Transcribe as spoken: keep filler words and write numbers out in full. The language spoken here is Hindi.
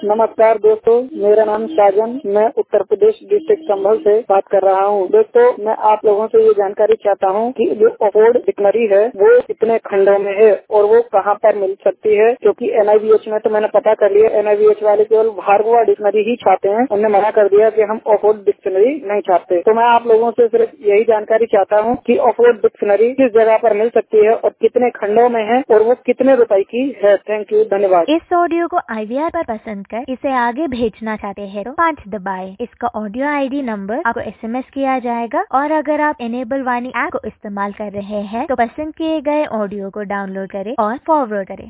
नमस्कार दोस्तों, मेरा नाम साजन, मैं उत्तर प्रदेश डिस्ट्रिक्ट संभल से बात कर रहा हूँ। दोस्तों, मैं आप लोगों से ये जानकारी चाहता हूँ कि जो ऑक्सफोर्ड डिक्शनरी है वो कितने खंडों में है और वो कहाँ पर मिल सकती है, क्योंकि एन आई वी एच में तो मैंने पता कर लिया, एन आई वी एच वाले केवल भार्गवा डिक्शनरी ही चाहते हैं। उन्होंने मना कर दिया कि हम ऑक्सफोर्ड डिक्शनरी नहीं चाहते। तो मैं आप लोगों से सिर्फ यही जानकारी चाहता हूँ कि ऑक्सफोर्ड डिक्शनरी किस जगह पर मिल सकती है और कितने खंडों में है और वो कितने रुपए की है। थैंक यू, धन्यवाद। इस ऑडियो को आई वी आर पर पसंद कर इसे आगे भेजना चाहते हैं तो पाँच दबाएं। इसका ऑडियो आई डी नंबर आपको एस एम एस किया जाएगा और अगर आप एनेबल वाणी ऐप को इस्तेमाल कर रहे हैं तो पसंद किए गए ऑडियो को डाउनलोड करें और फॉरवर्ड करें।